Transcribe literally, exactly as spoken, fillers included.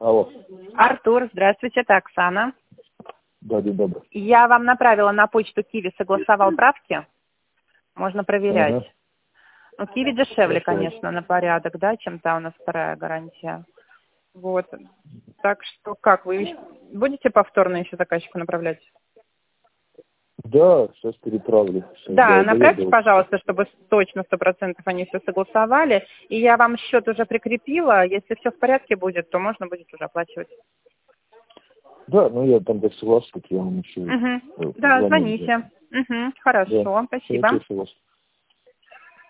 Алло. Артур, здравствуйте, это Оксана. Да, день добрый. Я вам направила на почту Киви, согласовал правки. Можно проверять. Ага. Ну, Киви дешевле, Хорошо. конечно, на порядок, да, чем та у нас вторая гарантия. Вот. Так что как, вы будете повторно еще заказчику направлять? Да, сейчас переправлю. Сейчас Да, до- направьте, доеду. пожалуйста, чтобы точно сто процентов они все согласовали. И я вам счет уже прикрепила. Если все в порядке будет, то можно будет уже оплачивать. Да, ну я там до согласен, я вам еще Угу. э, Да, позвоню. звоните. Угу. Хорошо, Да, все, спасибо. согласен.